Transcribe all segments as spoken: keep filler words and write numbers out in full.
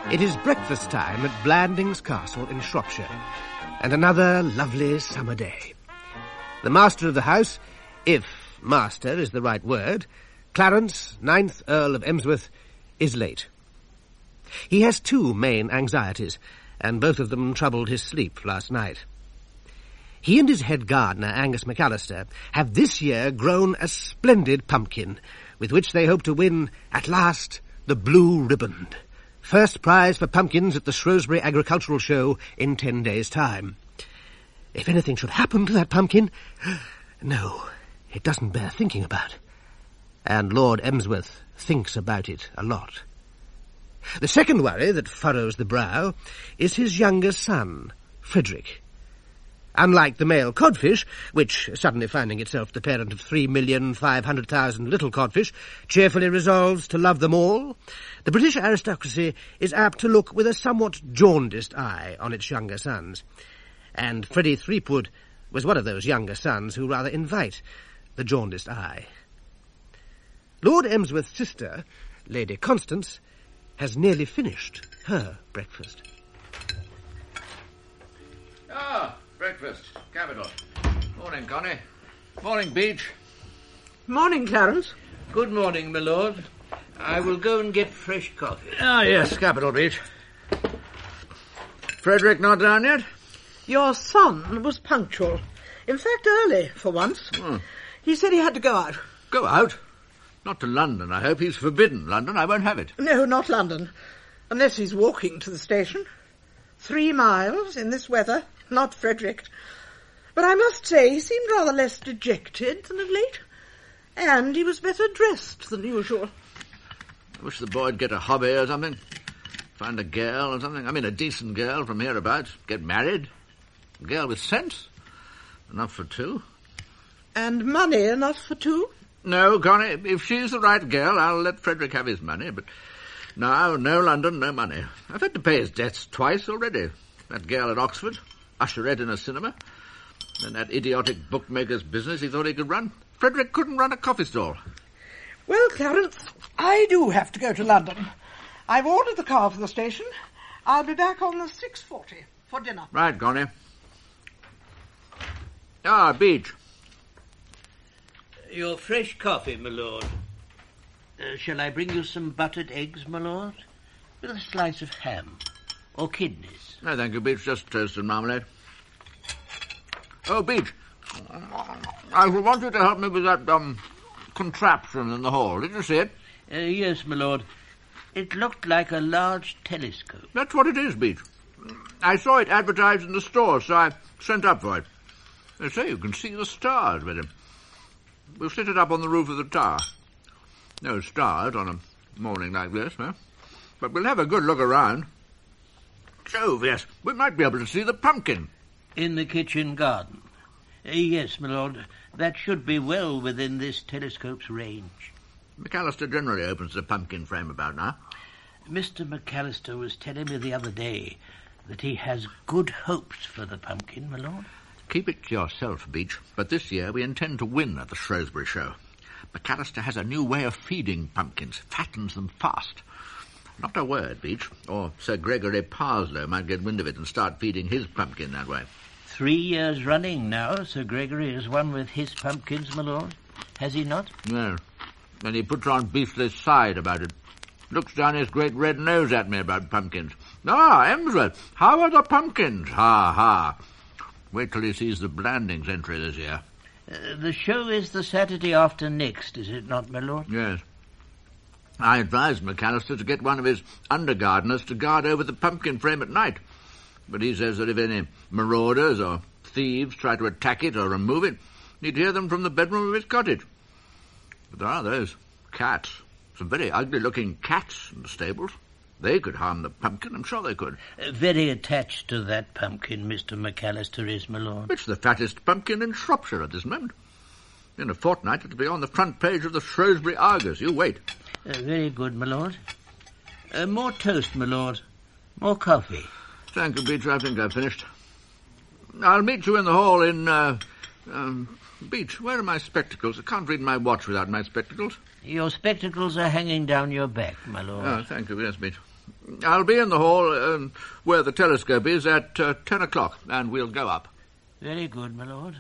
It is breakfast time at Blandings Castle in Shropshire, and another lovely summer day. The master of the house, if master is the right word, Clarence, ninth Earl of Emsworth, is late. He has two main anxieties, and both of them troubled his sleep last night. He and his head gardener, Angus McAllister, have this year grown a splendid pumpkin, with which they hope to win, at last, the Blue Riband. First prize for pumpkins at the Shrewsbury Agricultural Show in ten days' time. If anything should happen to that pumpkin... No, it doesn't bear thinking about. And Lord Emsworth thinks about it a lot. The second worry that furrows the brow is his younger son, Frederick. Unlike the male codfish, which, suddenly finding itself the parent of three million five hundred thousand little codfish, cheerfully resolves to love them all, the British aristocracy is apt to look with a somewhat jaundiced eye on its younger sons. And Freddie Threepwood was one of those younger sons who rather invite the jaundiced eye. Lord Emsworth's sister, Lady Constance, has nearly finished her breakfast. Ah, breakfast. Capital. Morning, Connie. Morning, Beach. Morning, Clarence. Good morning, my lord. I will go and get fresh coffee. Ah, yes, capital, Beach. Frederick not down yet? Your son was punctual. In fact, early, for once. Hmm. He said he had to go out. Go out? Not to London, I hope. He's forbidden London. I won't have it. No, not London. Unless he's walking to the station. Three miles in this weather. Not Frederick. But I must say he seemed rather less dejected than of late. And he was better dressed than usual. I wish the boy'd get a hobby or something. Find a girl or something. I mean, a decent girl from hereabouts. Get married. A girl with sense. Enough for two. And money enough for two? No, Connie, if she's the right girl, I'll let Frederick have his money. But no, no London, no money. I've had to pay his debts twice already. That girl at Oxford, usherette in a cinema, and that idiotic bookmaker's business he thought he could run. Frederick couldn't run a coffee stall. Well, Clarence, I do have to go to London. I've ordered the car for the station. I'll be back on the six forty for dinner. Right, Connie. Ah, Beach. Your fresh coffee, my lord. Uh, shall I bring you some buttered eggs, my lord? With a slice of ham. Or kidneys? No, thank you, Beach. Just toast and marmalade. Oh, Beach. I want you to help me with that, um, contraption in the hall. Did you see it? Uh, yes, my lord. It looked like a large telescope. That's what it is, Beach. I saw it advertised in the store, so I sent up for it. They say you can see the stars with it. We'll sit it up on the roof of the tower. No stars on a morning like this, huh? But we'll have a good look around. Jove, yes, we might be able to see the pumpkin. In the kitchen garden? Uh, yes, my lord. That should be well within this telescope's range. McAllister generally opens the pumpkin frame about now. Mister McAllister was telling me the other day that he has good hopes for the pumpkin, my lord. Keep it to yourself, Beach. But this year we intend to win at the Shrewsbury Show. McAllister has a new way of feeding pumpkins, fattens them fast. Not a word, Beach, or Sir Gregory Parslow might get wind of it and start feeding his pumpkin that way. Three years running now, Sir Gregory has won with his pumpkins, my lord. Has he not? No. And he puts on beastly side about it. Looks down his great red nose at me about pumpkins. Ah, Emsworth, how are the pumpkins? Ha, ha. Wait till he sees the Blandings entry this year. Uh, the show is the Saturday after next, is it not, my lord? Yes. I advised McAllister to get one of his under-gardeners to guard over the pumpkin frame at night. But he says that if any marauders or thieves try to attack it or remove it, he'd hear them from the bedroom of his cottage. But there are those cats. Some very ugly-looking cats in the stables. They could harm the pumpkin, I'm sure they could. Uh, very attached to that pumpkin, Mister McAllister is, my lord. It's the fattest pumpkin in Shropshire at this moment. In a fortnight it'll be on the front page of the Shrewsbury Argus. You wait. Uh, very good, my lord. Uh, more toast, my lord. More coffee. Thank you, Beach. I think I've finished. I'll meet you in the hall in... Uh, um, Beach, where are my spectacles? I can't read my watch without my spectacles. Your spectacles are hanging down your back, my lord. Oh, thank you. Yes, Beach. I'll be in the hall um, where the telescope is at uh, ten o'clock, and we'll go up. Very good, my lord.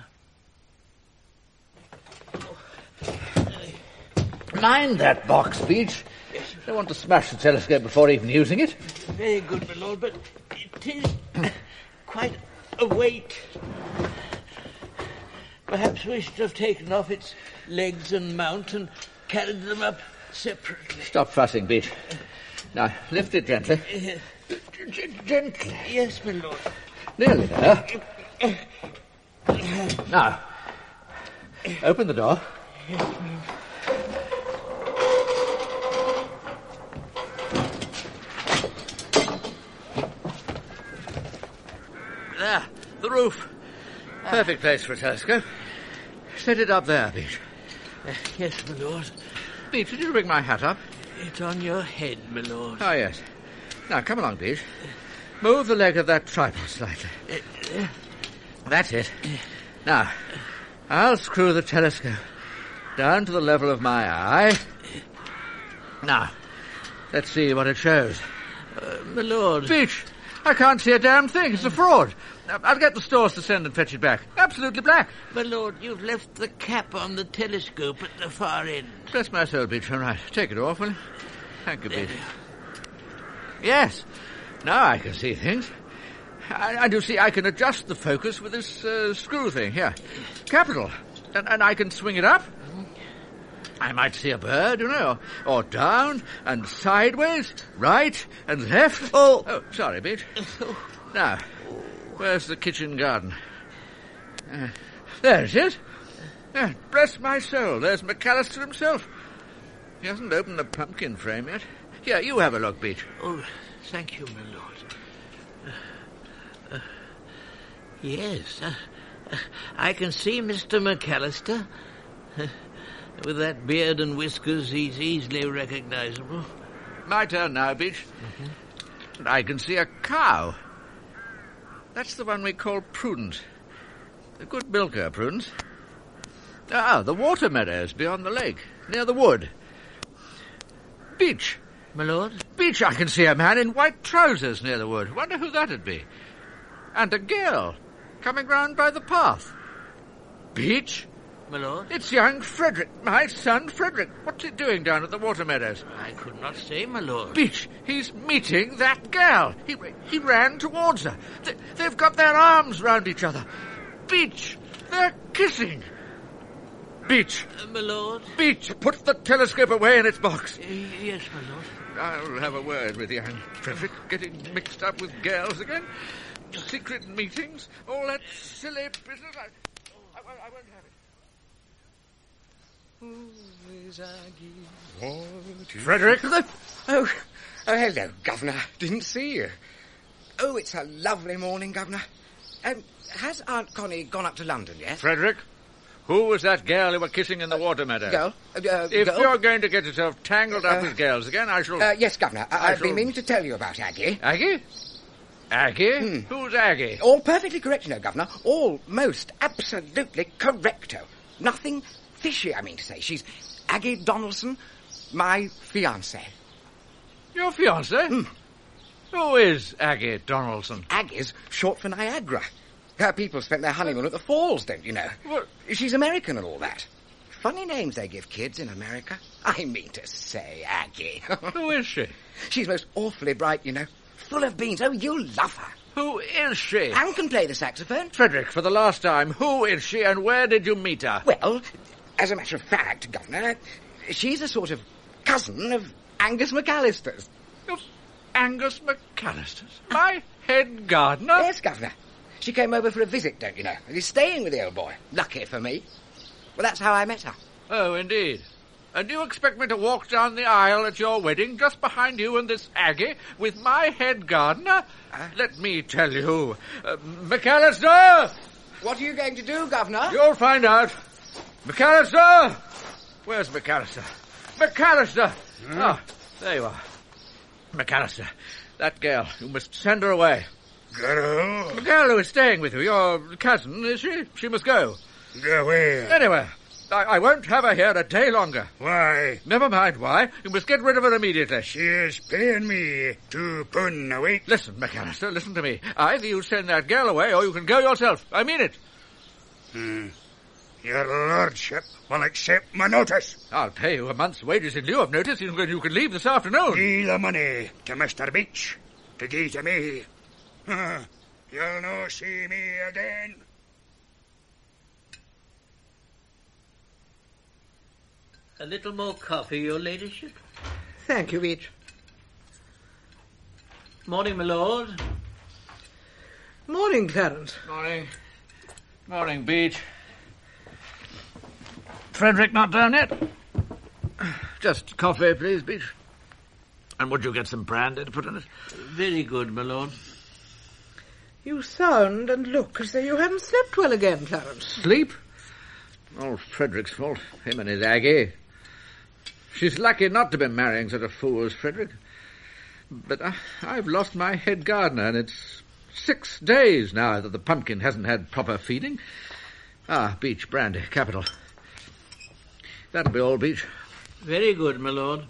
Mind that box, Beach. I don't want to smash the telescope before even using it. Very good, my lord, but it is quite a weight. Perhaps we should have taken off its legs and mount and carried them up separately. Stop fussing, Beach. Now, lift it gently. Uh, G- gently. yes, my lord. Nearly there. Now, open the door. Yes, my lord. There, the roof. Perfect place for a telescope. Set it up there, Beach. Uh, yes, my lord. Beach, did you bring my hat up? It's on your head, my lord. Oh, yes. Now, come along, Beach. Move the leg of that tripod slightly. Uh, uh, That's it. Now, I'll screw the telescope down to the level of my eye. Now, let's see what it shows. uh, my lord. Beach, I can't see a damn thing. It's a fraud. I'll get the stores to send and fetch it back. Absolutely black. My lord, you've left the cap on the telescope at the far end. Bless my soul, Beach. All right. Take it off, will you? Thank you, Beach. Yes. Now I can see things. I, I do see I can adjust the focus with this uh, screw thing here. Capital. And, and I can swing it up. I might see a bird, you know, or down and sideways, right and left. Oh. Oh, sorry, Beach. Now, where's the kitchen garden? Uh, there it is. Uh, bless my soul, there's McAllister himself. He hasn't opened the pumpkin frame yet. Here, you have a look, Beach. Oh, thank you, my lord. Uh, uh, yes, uh, uh, I can see Mister McAllister. Uh, with that beard and whiskers, he's easily recognizable. My turn now, Beach. Mm-hmm. I can see a cow. That's the one we call Prudence. A good milker, Prudence. Ah, the water meadows beyond the lake, near the wood. Beach. My lord? Beach, I can see a man in white trousers near the wood. Wonder who that'd be. And a girl coming round by the path. Beach. My lord? It's young Frederick, my son Frederick. What's he doing down at the water meadows? I could not say, my lord. Beach, he's meeting that girl. He he ran towards her. They, they've got their arms round each other. Beach, they're kissing. Beach. Uh, my lord? Beach, put the telescope away in its box. Uh, yes, my lord. I'll have a word with young Frederick, getting mixed up with girls again. Secret meetings, all that silly business. I, I, I won't have it. Frederick? Oh, oh, hello, Governor. Didn't see you. Oh, it's a lovely morning, Governor. Um, has Aunt Connie gone up to London yet? Frederick, who was that girl you were kissing in the water meadow? Girl? Uh, if girl? you're going to get yourself tangled up Uh, with girls again, I shall... Uh, yes, Governor. I, I I've been shall- meaning to tell you about Aggie. Aggie? Aggie? Hmm. Who's Aggie? All perfectly correct, you know, Governor. All most absolutely correcto. Nothing fishy, I mean to say. She's Aggie Donaldson, my fiancée. Your fiancée? Hmm. Who is Aggie Donaldson? Aggie's short for Niagara. Her people spent their honeymoon at the falls, don't you know? What? She's American and all that. Funny names they give kids in America. I mean to say, Aggie. Who is she? She's most awfully bright, you know. Full of beans. Oh, you'll love her. Who is she? And can play the saxophone. Frederick, for the last time, who is she and where did you meet her? Well, as a matter of fact, Governor, she's a sort of cousin of Angus McAllister's. Of Angus McAllister's? My head gardener? Yes, Governor. She came over for a visit, don't you know, and is staying with the old boy. Lucky for me. Well, that's how I met her. Oh, indeed. And do you expect me to walk down the aisle at your wedding, just behind you and this Aggie, with my head gardener? Uh, Let me tell you. Uh, McAllister! What are you going to do, Governor? You'll find out. McAllister! Where's McAllister? McAllister! Hmm? Ah, there you are. McAllister, that girl, you must send her away. Go. The girl who is staying with you, your cousin, is she? She must go. Go where? Anywhere. I, I won't have her here a day longer. Why? Never mind why. You must get rid of her immediately. She is paying me two pun a week. Listen, McAllister, listen to me. Either you send that girl away or you can go yourself. I mean it. Hmm. Your lordship will accept my notice. I'll pay you a month's wages in lieu of notice. You can, you can leave this afternoon. Give the money to Mister Beach to give to me. Huh. You'll no see me again. A little more coffee, your ladyship. Thank you, Beach. Morning, my lord. Morning, Clarence. Morning. Morning, Beach. Frederick not down yet? Just coffee, please, Beach. And would you get some brandy to put in it? Very good, my lord. You sound and look as though you haven't slept well again, Clarence. Sleep? All Frederick's fault. Him and his Aggie. She's lucky not to be marrying such a fool as Frederick. But I, I've lost my head gardener, and it's six days now that the pumpkin hasn't had proper feeding. Ah, Beach, brandy, capital. That'll be all, Beach. Very good, my lord.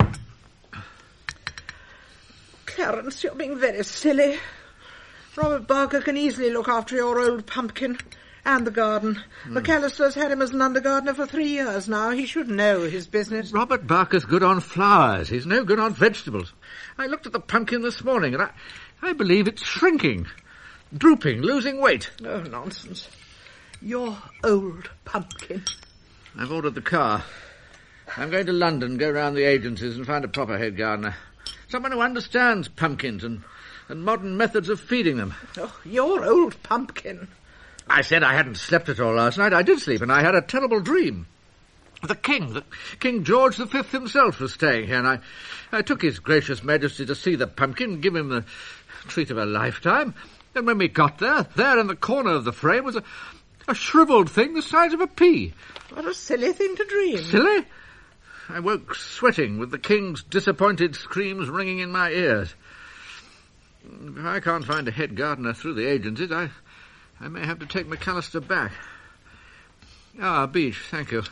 Clarence, you're being very silly. Robert Barker can easily look after your old pumpkin and the garden. Mm. McAllister's had him as an under gardener for three years now. He should know his business. Robert Barker's good on flowers. He's no good on vegetables. I looked at the pumpkin this morning, and I, I believe it's shrinking, drooping, losing weight. Oh, nonsense. Your old pumpkin. I've ordered the car. I'm going to London, go round the agencies and find a proper head gardener. Someone who understands pumpkins and, and modern methods of feeding them. Oh, your old pumpkin. I said I hadn't slept at all last night. I did sleep, and I had a terrible dream. The king, the King George the Fifth himself was staying here, and I, I took his gracious majesty to see the pumpkin, give him the treat of a lifetime. And when we got there, there in the corner of the frame was a, a shriveled thing the size of a pea. What a silly thing to dream. Silly? I woke sweating with the king's disappointed screams ringing in my ears. If I can't find a head gardener through the agencies, I, I may have to take McAllister back. Ah, Beach, thank you.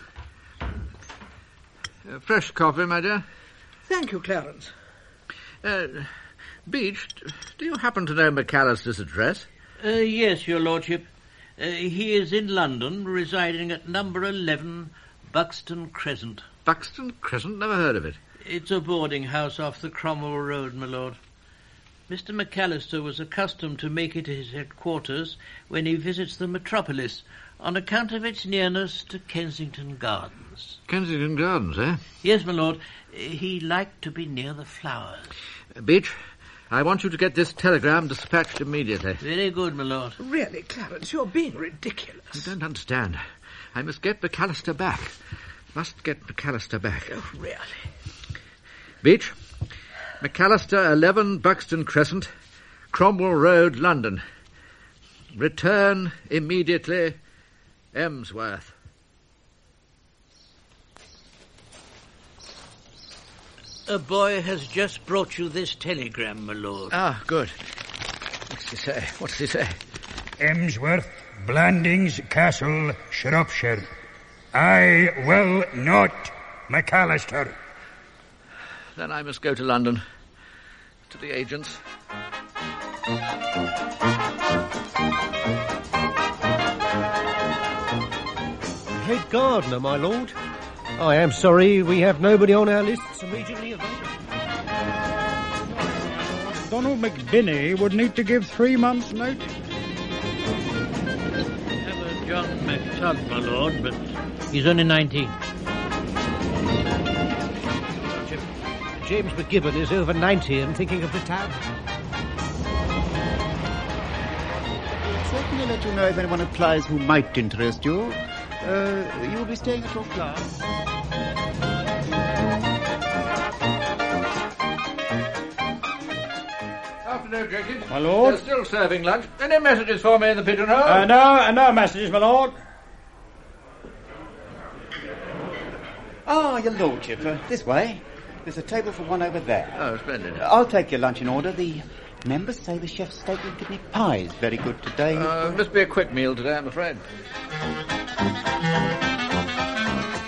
Uh, fresh coffee, my dear. Thank you, Clarence. Uh, Beach, do you happen to know McAllister's address? Uh, yes, your lordship. Uh, he is in London, residing at number eleven, Buxton Crescent. Buxton Crescent? Never heard of it. It's a boarding house off the Cromwell Road, my lord. Mister McAllister was accustomed to make it his headquarters when he visits the metropolis, on account of its nearness to Kensington Gardens. Kensington Gardens, eh? Yes, my lord. He liked to be near the flowers. Uh, Beach, I want you to get this telegram dispatched immediately. Very good, my lord. Really, Clarence, you're being ridiculous. You don't understand. I must get McAllister back. Must get McAllister back. Oh, really? Beach, McAllister, eleven Buxton Crescent, Cromwell Road, London. Return immediately, Emsworth. A boy has just brought you this telegram, my lord. Ah, good. What's he say? What's he say? Emsworth, Blandings Castle, Shropshire. I will not, McAllister. Then I must go to London, to the agents. Head gardener, my lord. I am sorry we have nobody on our lists immediately available. Donald McBinney would need to give three months' notice. Have a John McTubb, my lord, but he's only nineteen. James McGibbon is over ninety and thinking of retirement. I'll certainly let you know if anyone applies who might interest you. Uh, you'll be staying at your flat. Afternoon, Jenkins. My lord? They're still serving lunch. Any messages for me in the pigeonhole? Uh, no, uh, no messages, my lord. Ah, your lordship, uh, this way. There's a table for one over there. Oh, splendid. I'll take your lunch in order. The members say the chef's steak and kidney pie is very good today. Uh, it must be a quick meal today, I'm afraid.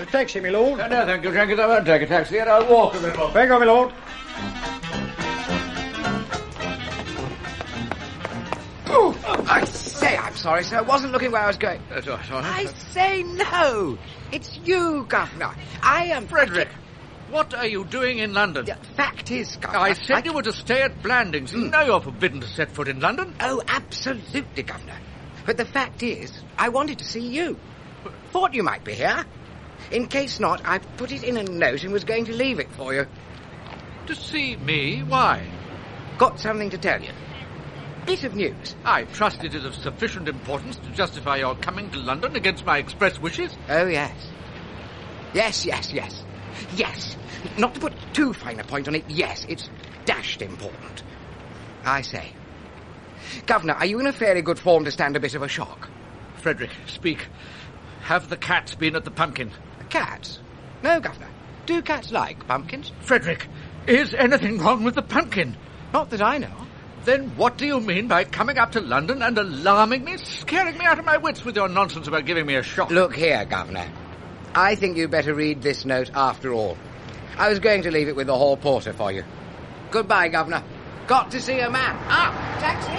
taxi, my lord? No, no, thank you, Jenkins. I won't take a taxi, and I'll walk a little. Thank you, my lord. Oh, I say, I'm sorry, sir. I wasn't looking where I was going. That's all right, all I right. say no. It's you, Governor. I am... Frederick, what are you doing in London? The fact is, Governor... I said you were to stay at Blandings. Mm. Now you're forbidden to set foot in London. Oh, absolutely, Governor. But the fact is, I wanted to see you. Thought you might be here. In case not, I put it in a note and was going to leave it for you. To see me? Why? Got something to tell you. Bit of news. I trust it is of sufficient importance to justify your coming to London against my express wishes. Oh, yes. Yes, yes, yes. Yes. Not to put too fine a point on it, yes, it's dashed important. I say. Governor, are you in a fairly good form to stand a bit of a shock? Frederick, speak. Have the cats been at the pumpkin? Cats? No, Governor. Do cats like pumpkins? Frederick, is anything wrong with the pumpkin? Not that I know. Then what do you mean by coming up to London and alarming me, scaring me out of my wits with your nonsense about giving me a shock? Look here, Governor. I think you'd better read this note after all. I was going to leave it with the hall porter for you. Goodbye, Governor. Got to see a man. Ah, taxi!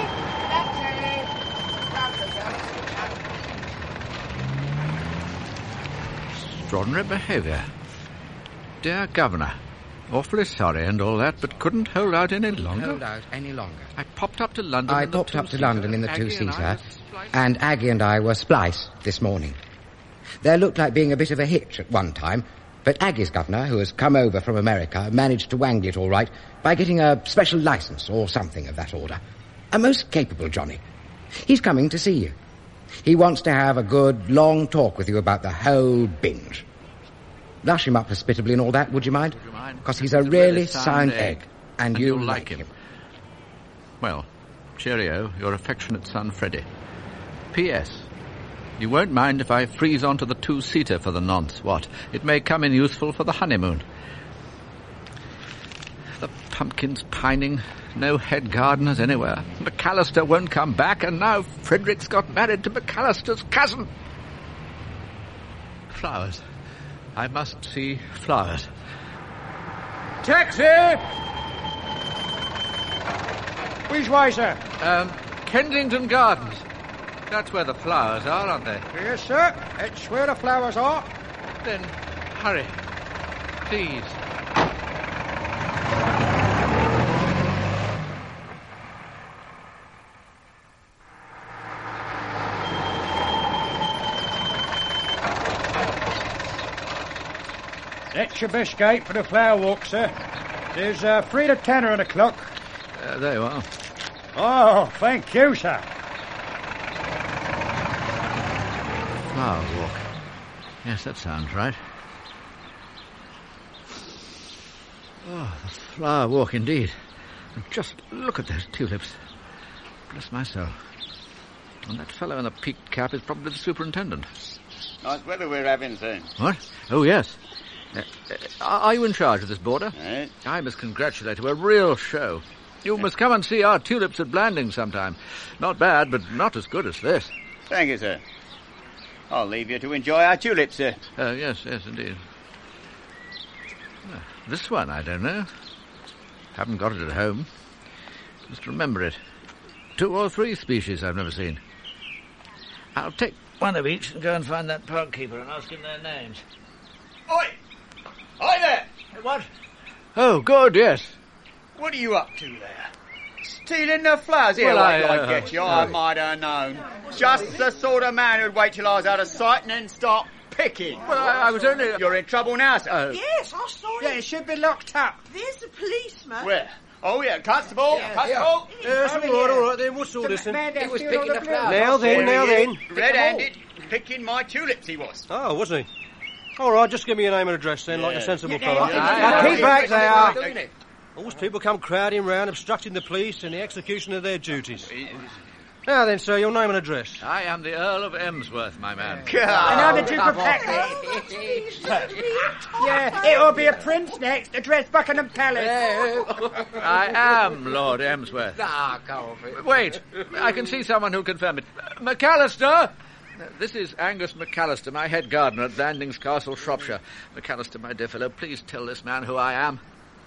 Taxi! Extraordinary behaviour. Dear Governor, awfully sorry and all that, but couldn't hold out any longer. Hold out any longer. I popped up to London I in popped the up to two-seater. London in the Aggie two-seater, and, and Aggie and I were spliced this morning. There looked like being a bit of a hitch at one time, but Aggie's governor, who has come over from America, managed to wangle it all right by getting a special license or something of that order. A most capable Johnny. He's coming to see you. He wants to have a good, long talk with you about the whole binge. Lush him up hospitably and all that, would you mind? Would you mind? Because he's a really sound egg, and, and you'll you'll like like him. him. Well, cheerio, your affectionate son, Freddie. P S. You won't mind if I freeze onto the two-seater for the nonce, what? It may come in useful for the honeymoon. The pumpkin's pining, no head gardeners anywhere. McAllister won't come back, and now Frederick's got married to McAllister's cousin. Flowers. I must see flowers. Taxi! Which way, sir? Um, Kensington Gardens. That's where the flowers are, aren't they? Yes, sir. That's where the flowers are. Then hurry, please. That's your best gate for the flower walk, sir. There's uh, three to ten on the clock. Uh, there you are. Oh, thank you, sir. Flower walk. Yes, that sounds right. Oh, the flower walk indeed. And just look at those tulips. Bless my soul. And that fellow in the peaked cap is probably the superintendent. Nice weather we're having, sir. What? Oh, yes. Uh, uh, are you in charge of this border? Eh? I must congratulate you. A real show. You must come and see our tulips at Blandings sometime. Not bad, but not as good as this. Thank you, sir. I'll leave you to enjoy our tulips, sir. Uh, yes, yes, indeed. Uh, this one, I don't know. Haven't got it at home. Must remember it. Two or three species I've never seen. I'll take one of each and go and find that park keeper and ask him their names. Oi! Hi there! What? Oh, good, yes. What are you up to there? Stealing the flowers? Here, Well, wait I, till I uh, get you. I might have known. Just the sort of man who'd wait till I was out of sight and then start picking. Well, I, I was only... You're in trouble now, sir. Uh, Yes, I saw Yeah, it. it should be locked up. There's the policeman. Where? Oh, yeah, Constable. Constable. Yes, all right, all right, then. What's all this, then? He was picking the flowers. Now then, now then. Red-handed, picking my tulips he was. Oh, wasn't he? All right, just give me your name and address then, like a sensible fellow. yeah, Now, keep back there. Doing it. All these people come crowding round, obstructing the police in the execution of their duties. Now then, sir, your name and address. I am the Earl of Emsworth, my man. And how did you protect me? Yeah, it'll be a prince next, address Buckingham Palace. I am Lord Emsworth. Ah, go on. Wait, I can see someone who confirm it. McAllister! Uh, this is Angus McAllister, my head gardener at Blandings Castle, Shropshire. McAllister, my dear fellow, please tell this man who I am.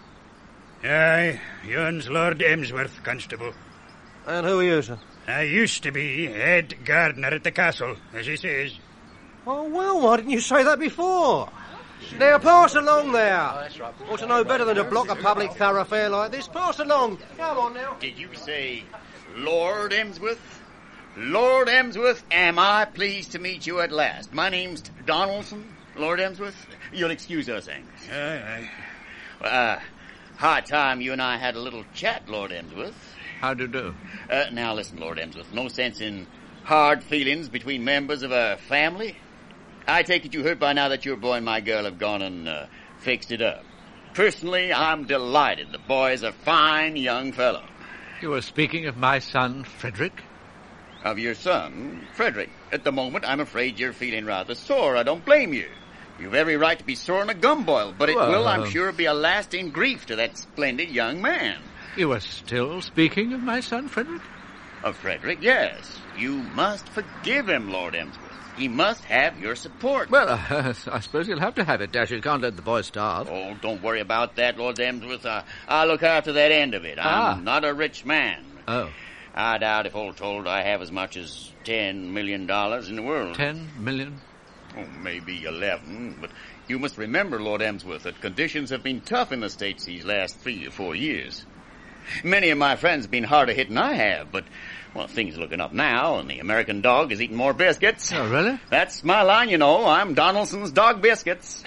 Aye, yon's Lord Emsworth, Constable. And who are you, sir? I used to be head gardener at the castle, as he says. Oh, well, why didn't you say that before? Now, pass along there. Oh, that's right. Ought to know better than to block a public thoroughfare like this. Pass along. Come on now. Did you say Lord Emsworth? Lord Emsworth, am I pleased to meet you at last? My name's Donaldson, Lord Emsworth. You'll excuse us, Angus. Aye, aye. Uh, high time you and I had a little chat, Lord Emsworth. How do you do? Uh, now listen, Lord Emsworth, no sense in hard feelings between members of a family. I take it you heard by now that your boy and my girl have gone and uh, fixed it up. Personally, I'm delighted. The boy's a fine young fellow. You were speaking of my son, Frederick? Of your son, Frederick. At the moment, I'm afraid you're feeling rather sore. I don't blame you. You've every right to be sore in a gumboil, but it well, will, I'm sure, be a lasting grief to that splendid young man. You were still speaking of my son, Frederick? Of Frederick, yes. You must forgive him, Lord Emsworth. He must have your support. Well, uh, I suppose you'll have to have it, Dash. You can't let the boy starve. Oh, don't worry about that, Lord Emsworth. Uh, I'll look after that end of it. I'm Ah. not a rich man. Oh. I doubt if all told I have as much as ten million dollars in the world. Ten million? Oh, maybe eleven, but you must remember, Lord Emsworth, that conditions have been tough in the States these last three or four years. Many of my friends have been harder hit than I have, but, well, things are looking up now, and the American dog is eating more biscuits. Oh, really? That's my line, you know. I'm Donaldson's Dog Biscuits.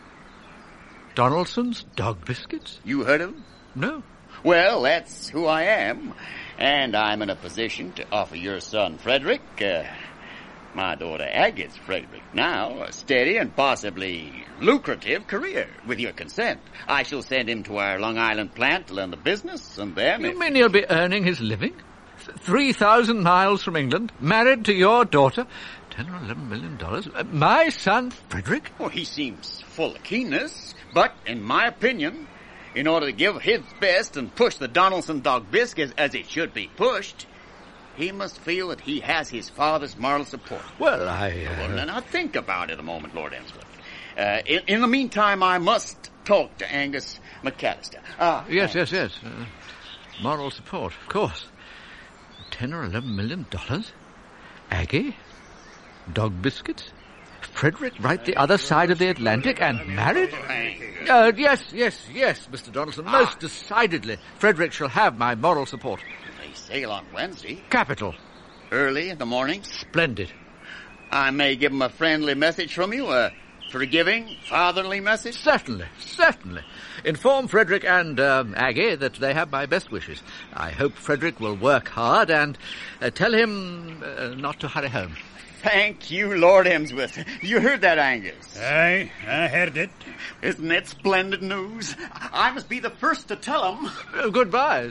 Donaldson's Dog Biscuits? You heard of them? No. Well, that's who I am, and I'm in a position to offer your son, Frederick, uh, my daughter Agnes Frederick, now a steady and possibly lucrative career. With your consent, I shall send him to our Long Island plant to learn the business, and then... You if... mean he'll be earning his living? Three thousand miles from England, married to your daughter, ten or eleven million dollars. Uh, my son, Frederick? Well, he seems full of keenness, but, in my opinion, in order to give his best and push the Donaldson Dog Biscuits as it should be pushed, he must feel that he has his father's moral support. Well, I... Uh... Well, now think about it a moment, Lord Emsworth. Uh, in, in the meantime, I must talk to Angus McAllister. Ah, yes, yes, yes. Uh, moral support, of course. Ten or eleven million dollars? Aggie? Dog Biscuits? Frederick right the other side of the Atlantic and married? Uh, yes, yes, yes, Mister Donaldson. Most ah. decidedly, Frederick shall have my moral support. They sail on Wednesday. Capital. Early in the morning? Splendid. I may give him a friendly message from you, a forgiving, fatherly message? Certainly, certainly. Inform Frederick and um, Aggie that they have my best wishes. I hope Frederick will work hard and uh, tell him uh, not to hurry home. Thank you, Lord Emsworth. You heard that, Angus? Aye, I heard it. Isn't that splendid news? I must be the first to tell him. Oh, goodbye.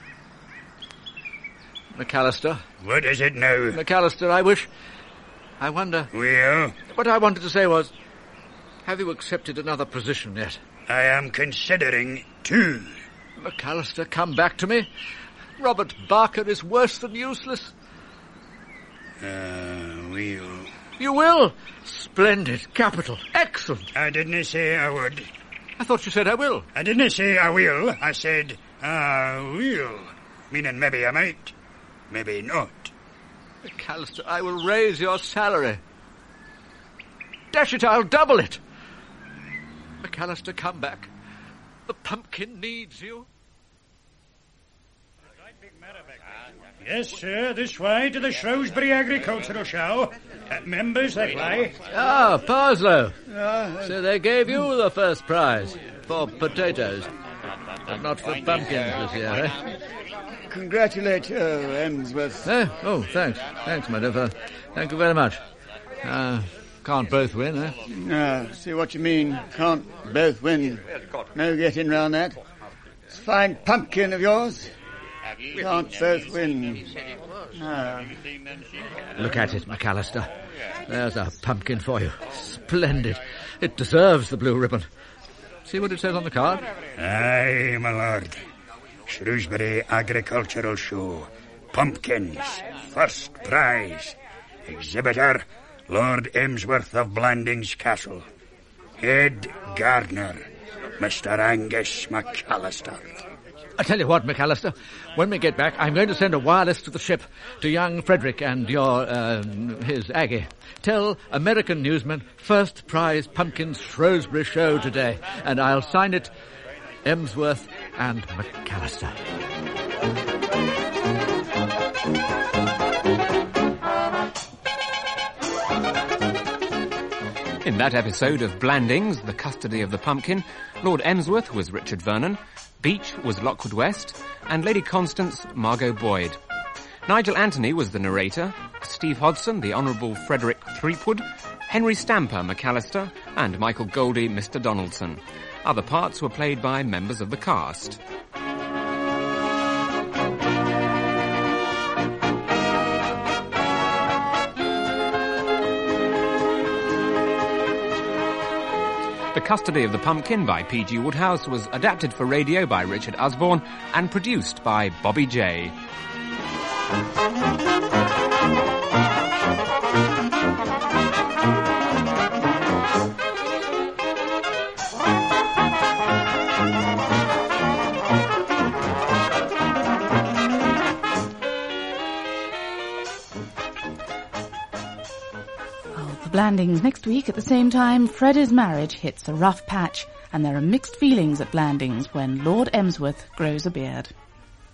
McAllister. What is it now? McAllister, I wish... I wonder... Well? What I wanted to say was, have you accepted another position yet? I am considering two. McAllister, come back to me. Robert Barker is worse than useless. Uh, will. You will? Splendid. Capital. Excellent. I didn't say I would. I thought you said I will. I didn't say I will. I said I will. Meaning maybe I might. Maybe not. McAllister, I will raise your salary. Dash it, I'll double it. McAllister, come back. The pumpkin needs you. Yes, sir, this way to the Shrewsbury Agricultural Show. Uh, members, that way. Ah, Parslow. Uh, so they gave you the first prize for potatoes, but not for pumpkins this year, eh? Congratulate you, Emsworth. Eh? Oh, thanks. Thanks, my dear fellow. Thank you very much. Uh, can't both win, eh? No, see what you mean. Can't both win. No getting round that. It's a fine pumpkin of yours. Can't both win. No. Look at it, McAllister. There's a pumpkin for you. Splendid. It deserves the blue ribbon. See what it says on the card? Aye, my lord. Shrewsbury Agricultural Show. Pumpkins. First prize. Exhibitor, Lord Emsworth of Blandings Castle. Head gardener, Mister Angus McAllister. I tell you what, McAllister, when we get back, I'm going to send a wireless to the ship, to young Frederick and your, uh, his Aggie. Tell American newsman, first prize pumpkins Shrewsbury show today, and I'll sign it Emsworth and McAllister. In that episode of Blandings, The Custody of the Pumpkin, Lord Emsworth was Richard Vernon, Beach was Lockwood West, and Lady Constance, Margot Boyd. Nigel Anthony was the narrator, Steve Hodson, the Honourable Frederick Threepwood, Henry Stamper, McAllister, and Michael Goldie, Mister Donaldson. Other parts were played by members of the cast. The Custody of the Pumpkin by P G Woodhouse was adapted for radio by Richard Usborne and produced by Bobby J. Blandings next week at the same time. Freddy's marriage hits a rough patch, and there are mixed feelings at Blandings when Lord Emsworth grows a beard.